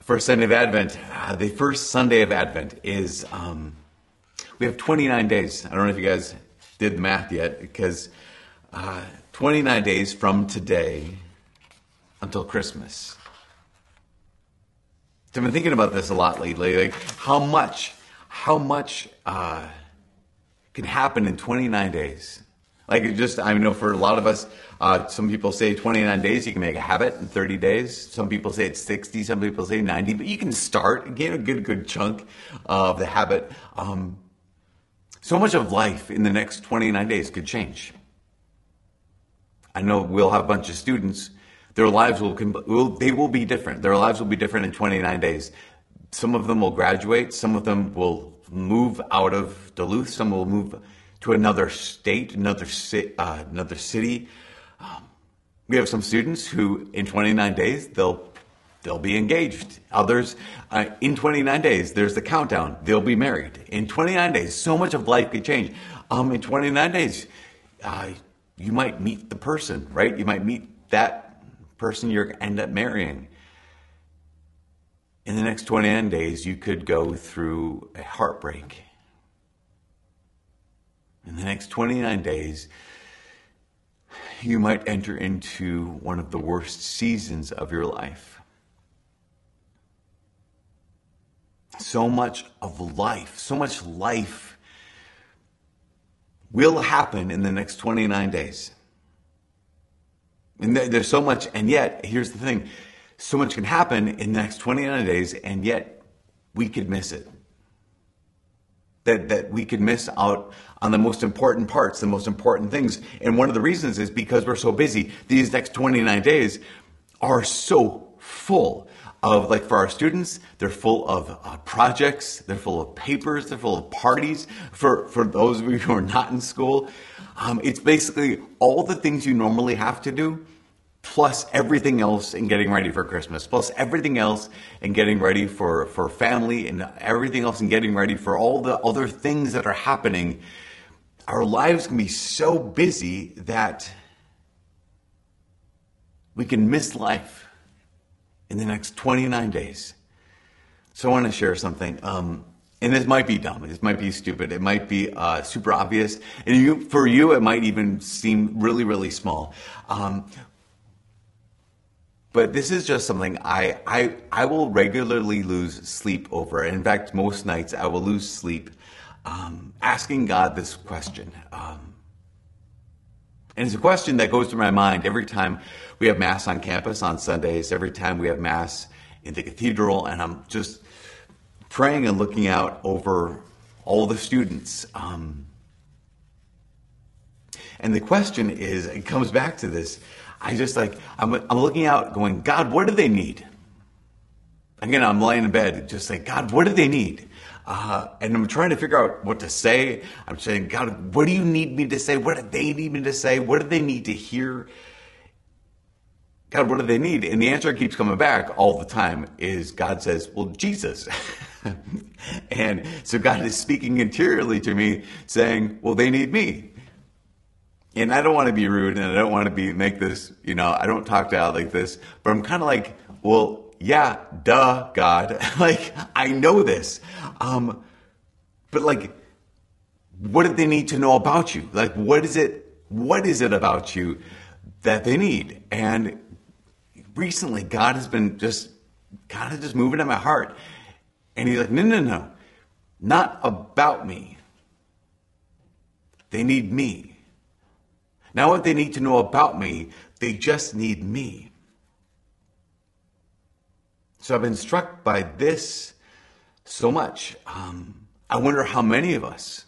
First Sunday of Advent. The first Sunday of Advent is, we have 29 days. I don't know if you guys did the math yet, because 29 days from today until Christmas. So I've been thinking about this a lot lately, like how much can happen in 29 days. Like I know for a lot of us, some people say 29 days, you can make a habit in 30 days. Some people say it's 60, some people say 90, but you can start, get a good chunk of the habit. So much of life in the next 29 days could change. I know we'll have a bunch of students, their lives will be different. Their lives will be different in 29 days. Some of them will graduate, some of them will move out of Duluth, some will move to another state, another city. We have some students who, in 29 days, they'll be engaged. Others, in 29 days, there's the countdown. They'll be married. In 29 days, so much of life could change. In 29 days, you might meet the person, right? You might meet that person you're end up marrying. In the next 29 days, you could go through a heartbreak. In the next 29 days, you might enter into one of the worst seasons of your life. So much life will happen in the next 29 days. And there's so much, and yet, here's the thing, so much can happen in the next 29 days, and yet we could miss it. That we could miss out on the most important parts, the most important things. And one of the reasons is because we're so busy. These next 29 days are so full of, like for our students, they're full of projects, they're full of papers, they're full of parties. For those of you who are not in school, it's basically all the things you normally have to do, plus everything else in getting ready for Christmas, plus everything else in getting ready for family, and everything else in getting ready for all the other things that are happening. Our lives can be so busy that we can miss life in the next 29 days. So I want to share something. And this might be dumb. This might be stupid. It might be super obvious. And for you, it might even seem really, really small. But this is just something I will regularly lose sleep over. In fact, most nights I will lose sleep asking God this question. And it's a question that goes through my mind every time we have Mass on campus on Sundays, every time we have Mass in the cathedral, and I'm just praying and looking out over all the students. And the question is, it comes back to this. I'm looking out going, God, what do they need? Again, I'm laying in bed, just like, God, what do they need? And I'm trying to figure out what to say. I'm saying, God, what do you need me to say? What do they need me to say? What do they need to hear? God, what do they need? And the answer keeps coming back all the time is God says, well, Jesus. And so God is speaking interiorly to me saying, well, they need me. And I don't want to be rude, and I don't want to make this, I don't talk to God like this, but I'm kind of like, well, yeah, duh, God. Like, I know this. But like, what do they need to know about you? Like, what is it about you that they need? And recently, God has just moving in my heart. And he's like, no, not about me. They need me. Not what they need to know about me, they just need me. So I've been struck by this so much. I wonder how many of us,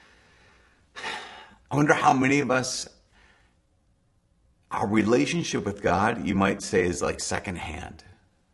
our relationship with God, you might say, is like secondhand.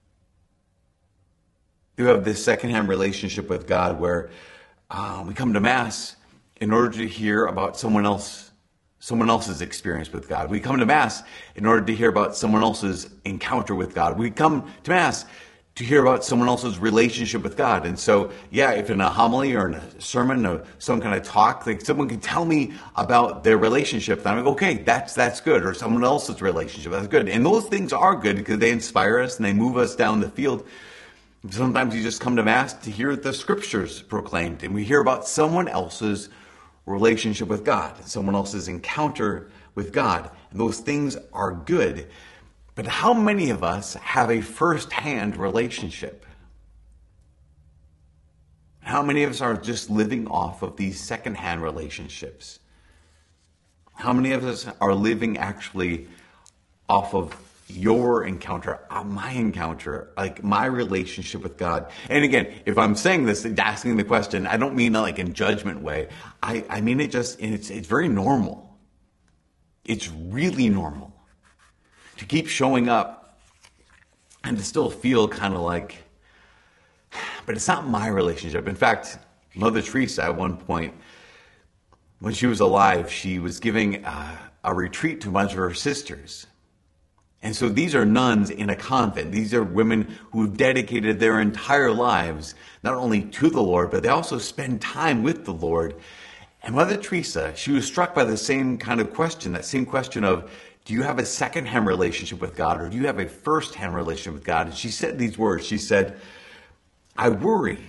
You have this secondhand relationship with God where we come to Mass in order to hear about someone else's experience with God. We come to Mass in order to hear about someone else's encounter with God. We come to Mass to hear about someone else's relationship with God. And so, yeah, if in a homily or in a sermon or some kind of talk, like someone can tell me about their relationship, then I'm like, okay, that's good. Or someone else's relationship, that's good. And those things are good because they inspire us and they move us down the field. Sometimes you just come to Mass to hear the scriptures proclaimed, and we hear about someone else's relationship with God, someone else's encounter with God. And those things are good. But how many of us have a first-hand relationship? How many of us are just living off of these second-hand relationships? How many of us are living actually off of your encounter, my encounter, like my relationship with God? And again, if I'm saying this, asking the question, I don't mean like in judgment way. I mean it just, and it's very normal. It's really normal to keep showing up and to still feel kind of like, but it's not my relationship. In fact, Mother Teresa at one point, when she was alive, she was giving a retreat to a bunch of her sisters. And so these are nuns in a convent. These are women who've dedicated their entire lives, not only to the Lord, but they also spend time with the Lord. And Mother Teresa, she was struck by the same kind of question, that same question of, do you have a second-hand relationship with God, or do you have a first-hand relationship with God? And she said these words. She said, I worry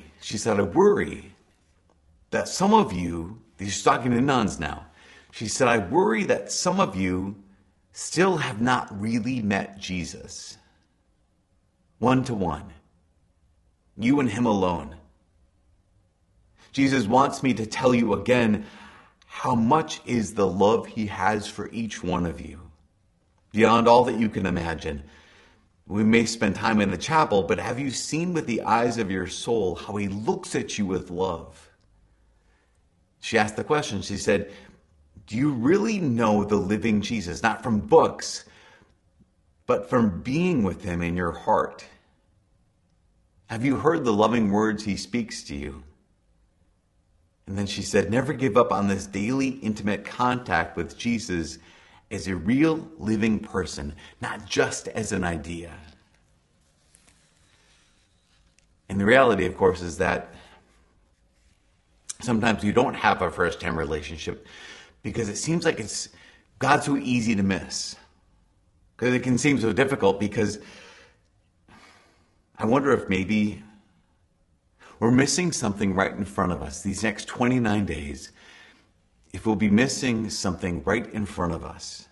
that some of you, she's talking to nuns now, she said, I worry that some of you still have not really met Jesus. One-to-one. You and him alone. Jesus wants me to tell you again how much is the love he has for each one of you. Beyond all that you can imagine. We may spend time in the chapel, but have you seen with the eyes of your soul how he looks at you with love? She asked the question, she said, do you really know the living Jesus? Not from books, but from being with him in your heart. Have you heard the loving words he speaks to you? And then she said, never give up on this daily intimate contact with Jesus as a real living person, not just as an idea. And the reality, of course, is that sometimes you don't have a first-hand relationship because it seems like God's so easy to miss. Because it can seem so difficult, because I wonder if maybe we're missing something right in front of us these next 29 days. If we'll be missing something right in front of us.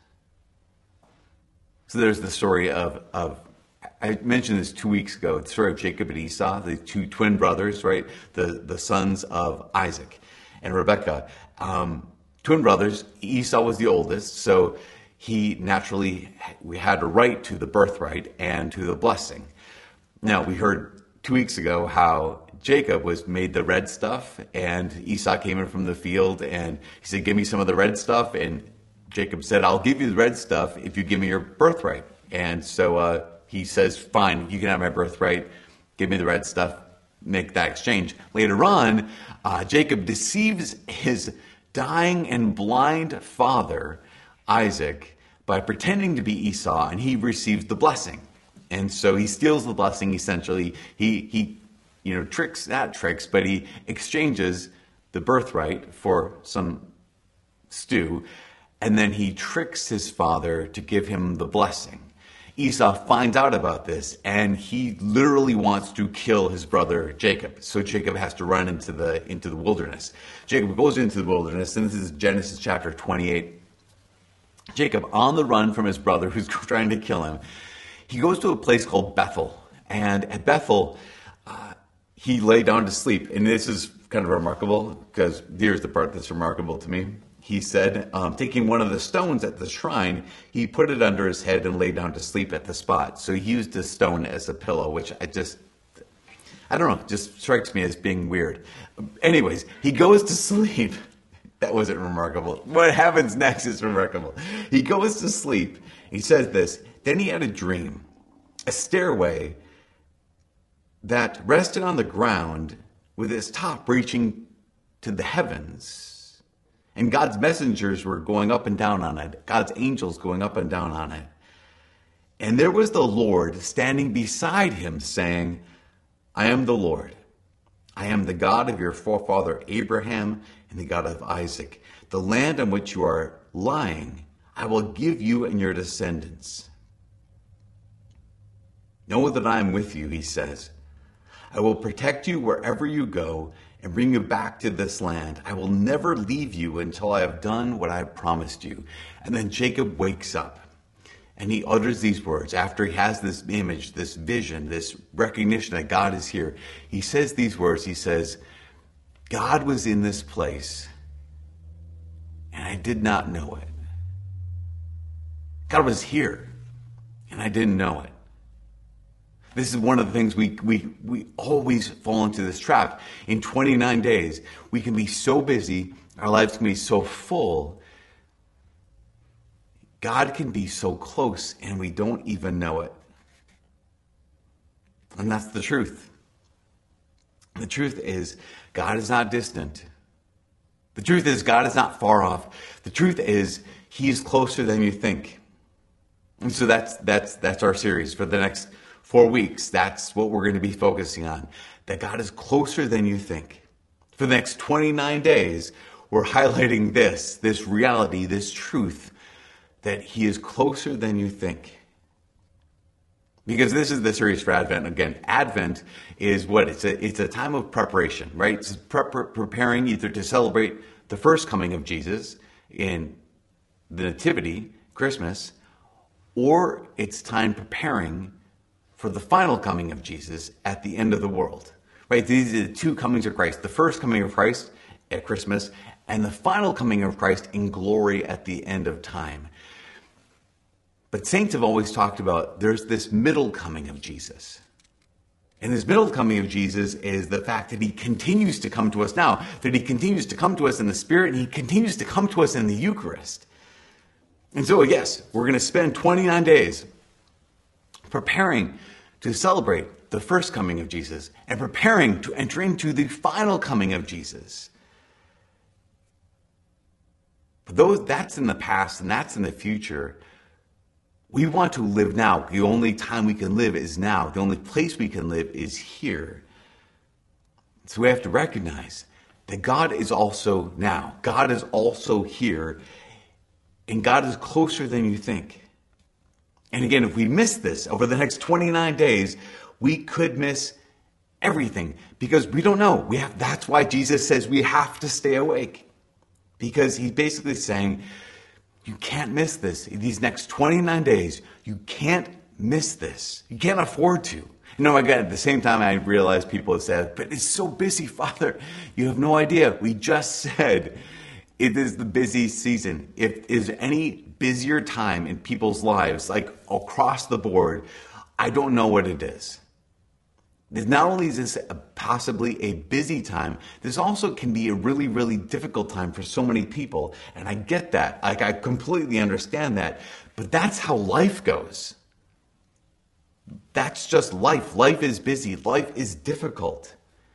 So there's the story of I mentioned this 2 weeks ago, the story of Jacob and Esau, the two twin brothers, right? The sons of Isaac and Rebekah. Twin brothers, Esau was the oldest, so he naturally had a right to the birthright and to the blessing. Now, we heard 2 weeks ago how Jacob was made the red stuff, and Esau came in from the field, and he said, give me some of the red stuff, and Jacob said, I'll give you the red stuff if you give me your birthright. And so he says, fine, you can have my birthright, give me the red stuff, make that exchange. Later on, Jacob deceives his dying and blind father, Isaac, by pretending to be Esau, and he receives the blessing. And so he steals the blessing, essentially. He tricks, but he exchanges the birthright for some stew, and then he tricks his father to give him the blessing. Esau finds out about this, and he literally wants to kill his brother Jacob. So Jacob has to run into the wilderness. Jacob goes into the wilderness, and this is Genesis chapter 28. Jacob, on the run from his brother who's trying to kill him, he goes to a place called Bethel. And at Bethel, he lay down to sleep. And this is kind of remarkable, because here's the part that's remarkable to me. He said, taking one of the stones at the shrine, he put it under his head and lay down to sleep at the spot. So he used the stone as a pillow, which I don't know, just strikes me as being weird. Anyways, he goes to sleep. That wasn't remarkable. What happens next is remarkable. He goes to sleep. He says this, then he had a dream, a stairway that rested on the ground with its top reaching to the heavens. And God's messengers were going up and down on it. God's angels going up and down on it. And there was the Lord standing beside him saying, I am the Lord. I am the God of your forefather Abraham and the God of Isaac. The land on which you are lying, I will give you and your descendants. Know that I am with you, he says. I will protect you wherever you go and bring you back to this land. I will never leave you until I have done what I have promised you." And then Jacob wakes up and he utters these words after he has this image, this vision, this recognition that God is here. He says these words. He says, "God was in this place and I did not know it." God was here and I didn't know it. This is one of the things we always fall into this trap. In 29 days, we can be so busy, our lives can be so full. God can be so close and we don't even know it. And that's the truth. The truth is, God is not distant. The truth is, God is not far off. The truth is, He is closer than you think. And so that's our series for the next 4 weeks. That's what we're going to be focusing on. That God is closer than you think. For the next 29 days, we're highlighting this reality, this truth, that He is closer than you think. Because this is the series for Advent. Again, Advent is what? It's a time of preparation, right? It's preparing either to celebrate the first coming of Jesus in the Nativity, Christmas, or it's time preparing for the final coming of Jesus at the end of the world, right? These are the two comings of Christ. The first coming of Christ at Christmas and the final coming of Christ in glory at the end of time. But saints have always talked about there's this middle coming of Jesus. And this middle coming of Jesus is the fact that He continues to come to us now, that He continues to come to us in the Spirit, and He continues to come to us in the Eucharist. And so, yes, we're going to spend 29 days preparing to celebrate the first coming of Jesus and preparing to enter into the final coming of Jesus. But that's in the past and that's in the future. We want to live now. The only time we can live is now. The only place we can live is here. So we have to recognize that God is also now. God is also here. And God is closer than you think. And again, if we miss this over the next 29 days, we could miss everything because we don't know. That's why Jesus says we have to stay awake. Because He's basically saying, you can't miss this. These next 29 days, you can't miss this. You can't afford to. Again, at the same time, I realize people have said, but it's so busy, Father. You have no idea. We just said it is the busy season. If there's any busier time in people's lives, like across the board, I don't know what it is. Not only is this possibly a busy time, this also can be a really, really difficult time for so many people. And I get that. I completely understand that. But that's how life goes. That's just life. Life is busy. Life is difficult.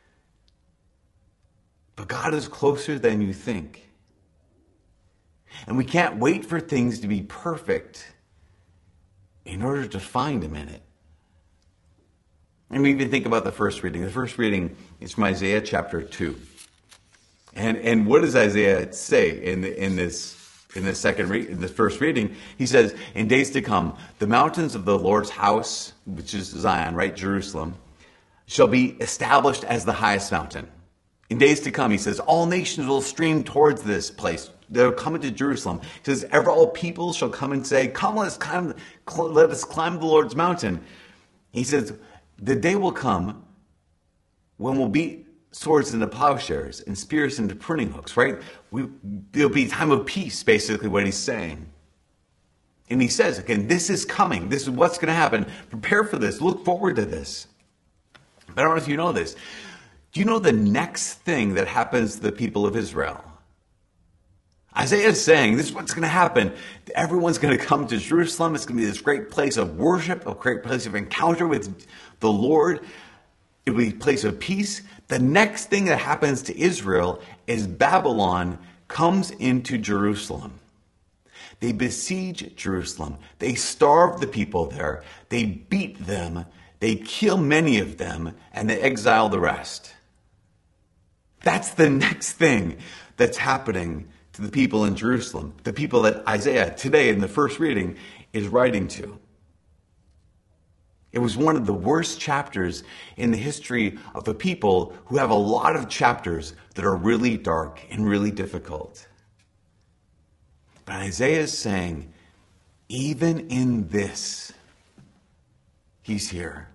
But God is closer than you think. And we can't wait for things to be perfect in order to find Him in it. And we even think about the first reading. The first reading is from Isaiah chapter 2. And what does Isaiah say in this first reading? He says, in days to come, the mountains of the Lord's house, which is Zion, right, Jerusalem, shall be established as the highest mountain. In days to come, he says, all nations will stream towards this place. They'll come into Jerusalem. He says, all people shall come and say, come, let us climb the Lord's mountain. He says, the day will come when we'll beat swords into plowshares and spears into pruning hooks, right? There'll be a time of peace, basically what he's saying. And he says, again, this is coming. This is what's going to happen. Prepare for this. Look forward to this. But I don't know if you know this. Do you know the next thing that happens to the people of Israel? Isaiah is saying, this is what's going to happen. Everyone's going to come to Jerusalem. It's going to be this great place of worship, a great place of encounter with the Lord. It will be a place of peace. The next thing that happens to Israel is Babylon comes into Jerusalem. They besiege Jerusalem. They starve the people there. They beat them. They kill many of them, and they exile the rest. That's the next thing that's happening to the people in Jerusalem, the people that Isaiah today in the first reading is writing to. It was one of the worst chapters in the history of the people who have a lot of chapters that are really dark and really difficult. But Isaiah is saying, even in this, he's here.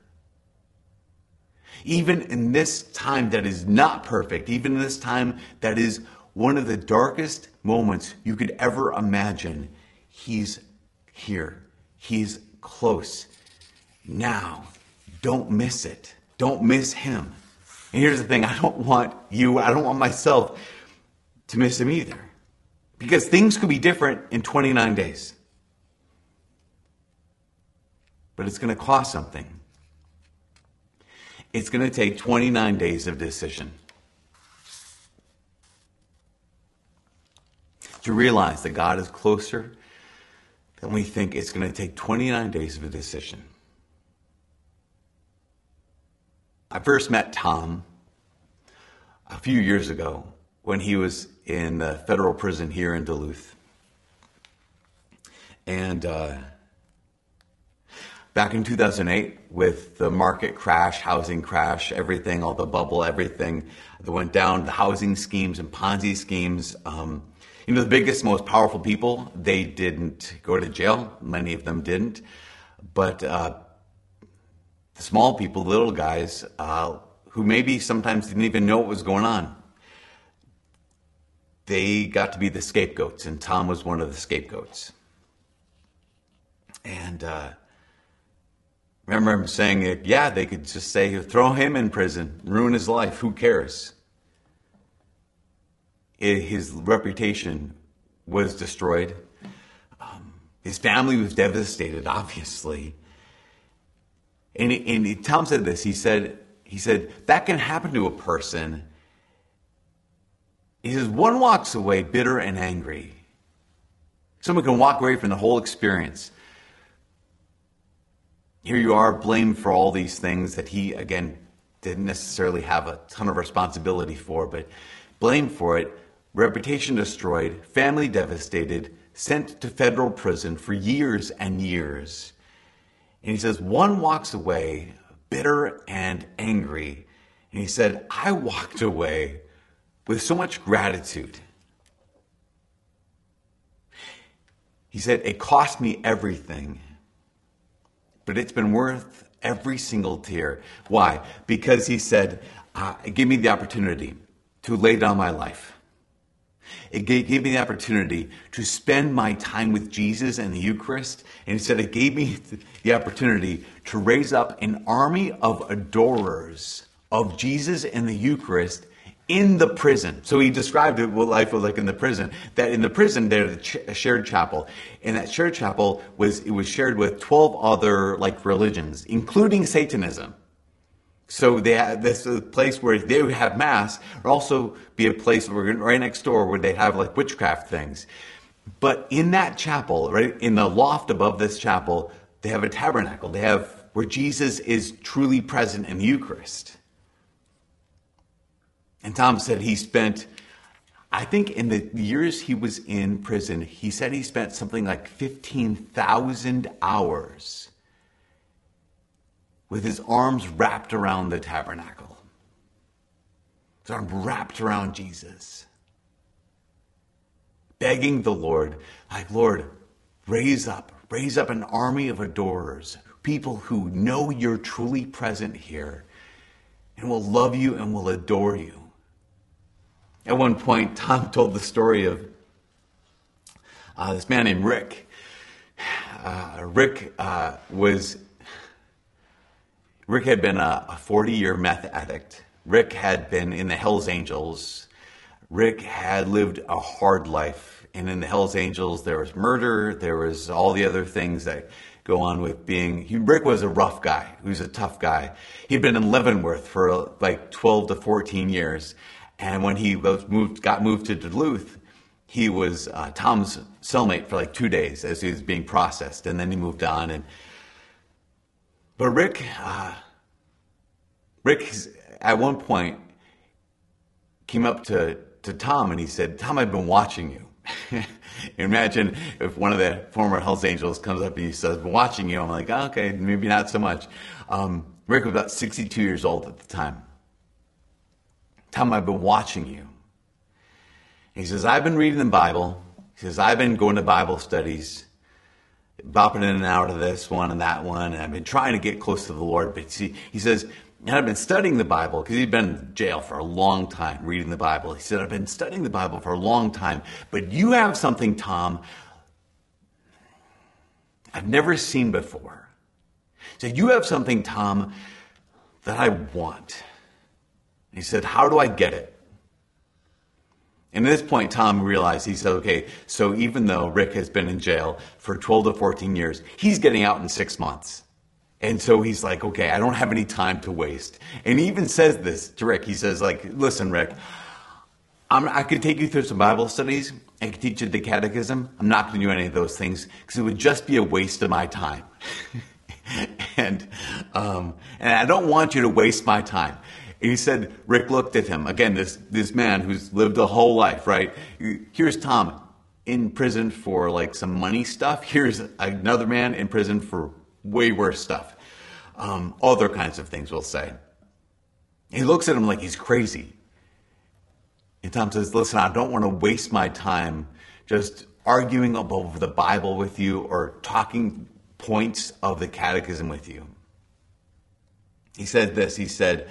Even in this time that is not perfect, even in this time that is one of the darkest moments you could ever imagine, he's here. He's close. Now, don't miss it. Don't miss him. And here's the thing, I don't want myself to miss him either. Because things could be different in 29 days. But it's going to cost something. It's going to take 29 days of decision. To realize that God is closer than we think, it's going to take 29 days of a decision. I first met Tom a few years ago when he was in the federal prison here in Duluth. And back in 2008, with the market crash, housing crash, everything, all the bubble, everything that went down, the housing schemes and Ponzi schemes, the biggest, most powerful people, they didn't go to jail. Many of them didn't. But the small people, little guys, who maybe sometimes didn't even know what was going on, they got to be the scapegoats, and Tom was one of the scapegoats. And remember him saying, they could just say, throw him in prison, ruin his life, who cares? His reputation was destroyed. His family was devastated, obviously. And Tom said this, he said, that can happen to a person. He says, one walks away bitter and angry. Someone can walk away from the whole experience. Here you are, blamed for all these things that he, again, didn't necessarily have a ton of responsibility for, but blamed for it, reputation destroyed, family devastated, sent to federal prison for years and years. And he says, one walks away bitter and angry. And he said, I walked away with so much gratitude. He said, it cost me everything, but it's been worth every single tear. Why? Because he said, it gave me the opportunity to lay down my life. It gave me the opportunity to spend my time with Jesus and the Eucharist. And he said, it gave me the opportunity to raise up an army of adorers of Jesus and the Eucharist in the prison. So he described it, what life was like in the prison. That in the prison, there's a shared chapel. And that shared chapel was shared with 12 other religions, including Satanism. So they have this is a place where they would have mass, or also be a place right next door where they have witchcraft things. But in that chapel, right in the loft above this chapel, they have a tabernacle. They have where Jesus is truly present in the Eucharist. And Tom said he spent, I think in the years he was in prison, he said he spent something like 15,000 hours with his arms wrapped around the tabernacle. His arms wrapped around Jesus. Begging the Lord, Lord, raise up an army of adorers, people who know you're truly present here and will love you and will adore you. At one point, Tom told the story of this man named Rick. Rick had been a 40-year meth addict. Rick had been in the Hells Angels. Rick had lived a hard life. And in the Hells Angels, there was murder. There was all the other things that go on with Rick was a rough guy. He was a tough guy. He'd been in Leavenworth for 12 to 14 years. And when he got moved to Duluth, he was Tom's cellmate for 2 days as he was being processed. And then he moved on. But Rick at one point came up to Tom and he said, Tom, I've been watching you. Imagine if one of the former Hells Angels comes up and he says, watching you. I'm like, oh, okay, maybe not so much. Rick was about 62 years old at the time. Tom, I've been watching you. He says, I've been reading the Bible. He says, I've been going to Bible studies, bopping in and out of this one and that one, and I've been trying to get close to the Lord. But see, he says, and I've been studying the Bible, because he'd been in jail for a long time reading the Bible. He said, I've been studying the Bible for a long time, but you have something, Tom, I've never seen before. He said, you have something, Tom, that I want. He said, how do I get it? And at this point, Tom realized, he said, okay, so even though Rick has been in jail for 12 to 14 years, he's getting out in 6 months. And so he's like, okay, I don't have any time to waste. And he even says this to Rick. He says, like, listen, Rick, I could take you through some Bible studies. I could teach you the catechism. I'm not going to do any of those things because it would just be a waste of my time. and I don't want you to waste my time. And he said, Rick looked at him. Again, this man who's lived a whole life, right? Here's Tom in prison for like some money stuff. Here's another man in prison for way worse stuff. Other kinds of things, we'll say. He looks at him like he's crazy. And Tom says, listen, I don't want to waste my time just arguing about the Bible with you or talking points of the catechism with you. He said this, he said,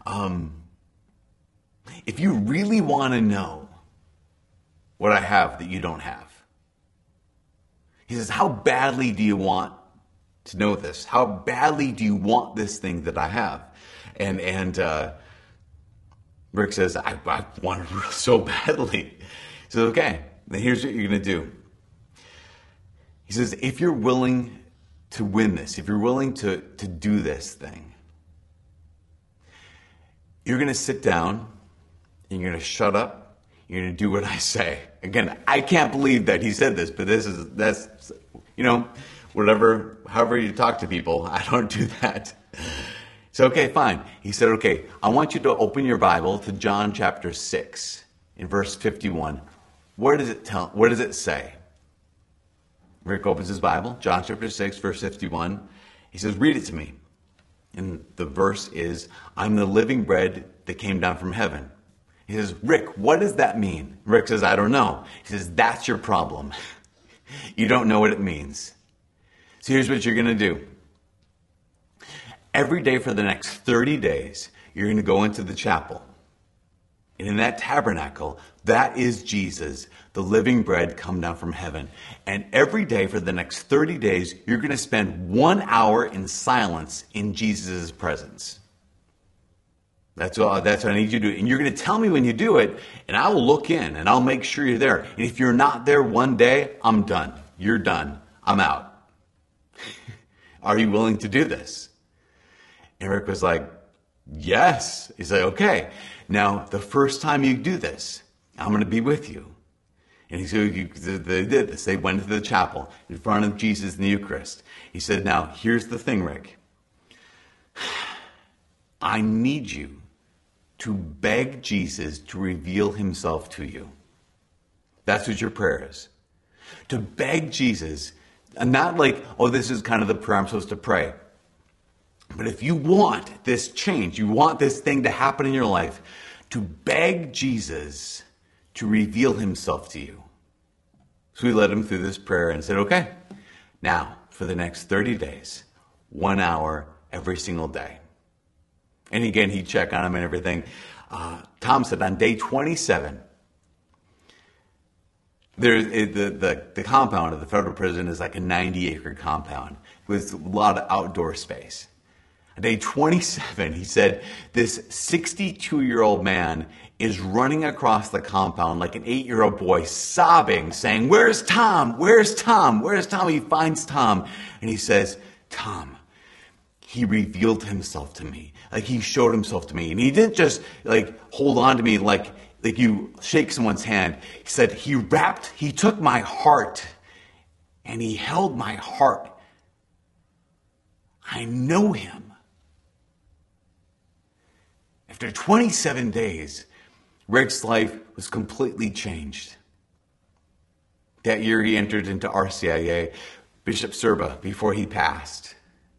if you really want to know what I have that you don't have, he says, how badly do you want to know this? How badly do you want this thing that I have? And Rick says, I want it so badly. He says, okay, then here's what you're going to do. He says, if you're willing to win this, if you're willing to do this thing, you're going to sit down, and you're going to shut up, you're going to do what I say. Again, I can't believe that he said this, but that's, whatever, however you talk to people, I don't do that. So, okay, fine. He said, okay, I want you to open your Bible to John chapter 6 in verse 51. What does it say? Rick opens his Bible, John chapter 6, verse 51. He says, read it to me. And the verse is, I'm the living bread that came down from heaven. He says, Rick, what does that mean? Rick says, I don't know. He says, that's your problem. You don't know what it means. So here's what you're going to do. Every day for the next 30 days, you're going to go into the chapel. And in that tabernacle, that is Jesus, the living bread come down from heaven. And every day for the next 30 days, you're going to spend 1 hour in silence in Jesus' presence. That's what I need you to do. And you're going to tell me when you do it, and I will look in, and I'll make sure you're there. And if you're not there one day, I'm done. You're done. I'm out. Are you willing to do this? And Rick was like, yes. He's like, okay. Now, the first time you do this, I'm going to be with you. And so they did this. They went into the chapel in front of Jesus in the Eucharist. He said, now, here's the thing, Rick. I need you to beg Jesus to reveal himself to you. That's what your prayer is. To beg Jesus, and not like, oh, this is kind of the prayer I'm supposed to pray. But if you want this change, you want this thing to happen in your life, to beg Jesus to reveal himself to you. So we led him through this prayer and said, okay, now for the next 30 days, 1 hour every single day. And again, he'd check on him and everything. Tom said on day 27, the compound of the federal prison is like a 90-acre compound with a lot of outdoor space. On day 27, he said, this 62-year-old man is running across the compound like an 8-year-old boy, sobbing, saying, where's Tom? Where's Tom? Where's Tom? He finds Tom, and he says, Tom, he revealed himself to me. Like he showed himself to me. And he didn't just like hold on to me like you shake someone's hand. He said he took my heart and he held my heart. I know him. After 27 days, Rick's life was completely changed. That year he entered into RCIA. Bishop Serba, before he passed,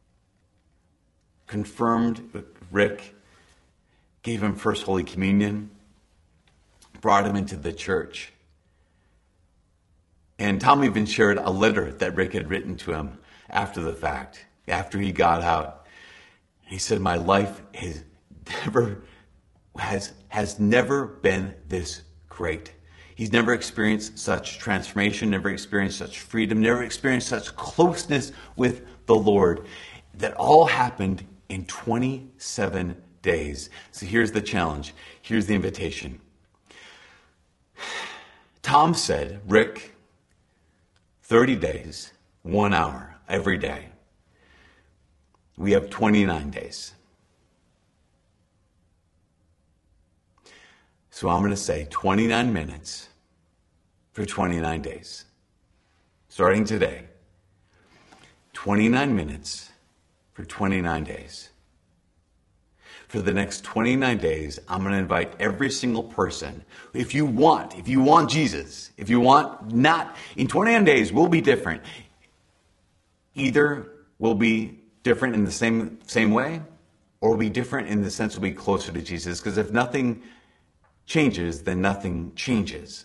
confirmed Rick, gave him First Holy Communion, brought him into the church. And Tom even shared a letter that Rick had written to him after the fact, after he got out. He said, my life has never been this great. He's never experienced such transformation, never experienced such freedom, never experienced such closeness with the Lord. That all happened in 27 days. So here's the challenge. Here's the invitation. Tom said, Rick, 30 days, 1 hour every day. We have 29 days. So I'm going to say 29 minutes for 29 days. Starting today. 29 minutes for 29 days. For the next 29 days, I'm going to invite every single person. If you want Jesus, if you want not, in 29 days, we'll be different. Either we'll be different in the same way, or we'll be different in the sense we'll be closer to Jesus. Because if nothing changes, then nothing changes.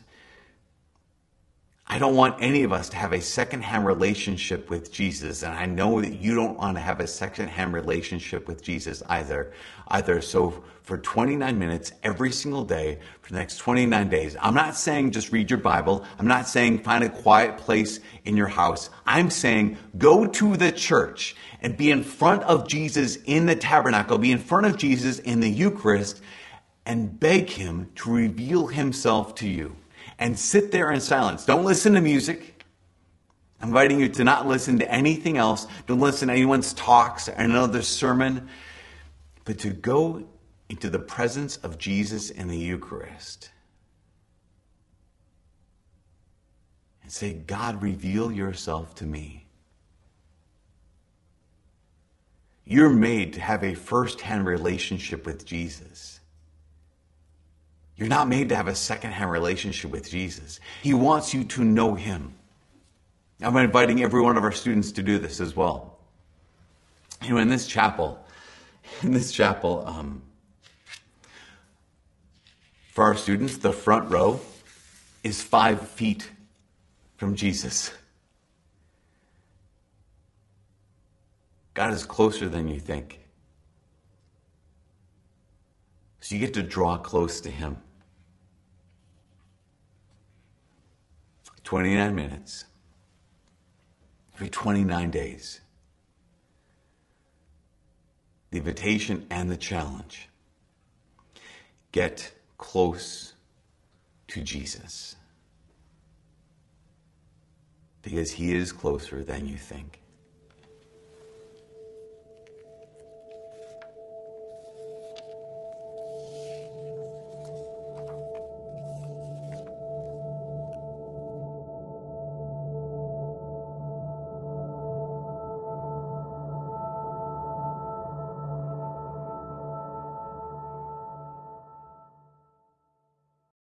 I don't want any of us to have a second-hand relationship with Jesus, and I know that you don't want to have a second-hand relationship with Jesus either. So for 29 minutes every single day for the next 29 days, I'm not saying just read your Bible. I'm not saying find a quiet place in your house. I'm saying go to the church and be in front of Jesus in the tabernacle, be in front of Jesus in the Eucharist, and beg him to reveal himself to you. And sit there in silence. Don't listen to music. I'm inviting you to not listen to anything else. Don't listen to anyone's talks or another sermon. But to go into the presence of Jesus in the Eucharist. And say, God, reveal yourself to me. You're made to have a first-hand relationship with Jesus. You're not made to have a second-hand relationship with Jesus. He wants you to know him. I'm inviting every one of our students to do this as well. You know, in this chapel, for our students, the front row is 5 feet from Jesus. God is closer than you think. So you get to draw close to him. 29 minutes. Every 29 days. The invitation and the challenge. Get close to Jesus. Because he is closer than you think.